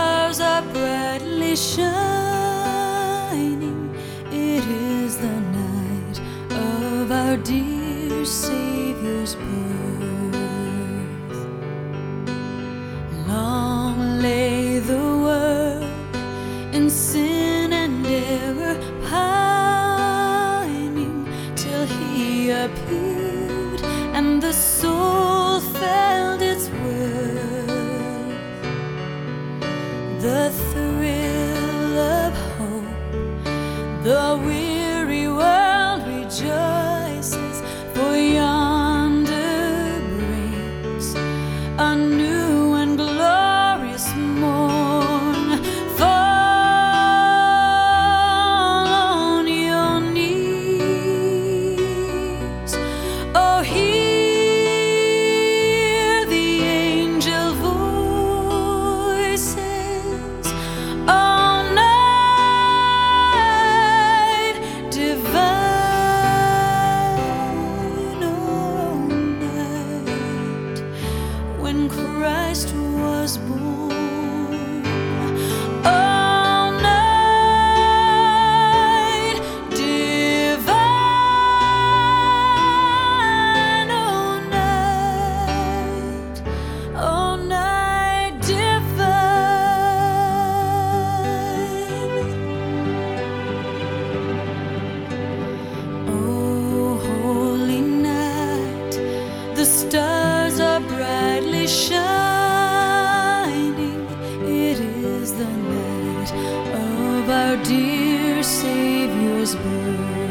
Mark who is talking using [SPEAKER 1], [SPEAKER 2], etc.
[SPEAKER 1] stars are brightly shining. It is the night of our dear Savior's birth. Long lay the world in sin and error pining, till He appeared and the soul felt its worth. The thrill of hope, the weary world rejoices, for yonder breaks a new and glorious morn. Fall on your knees, oh, hear the angel voices. All night divine, all night when Christ was born. All night divine, all night divine. Oh, holy night, the stars are brightly shining. It is the night of our dear Savior's birth.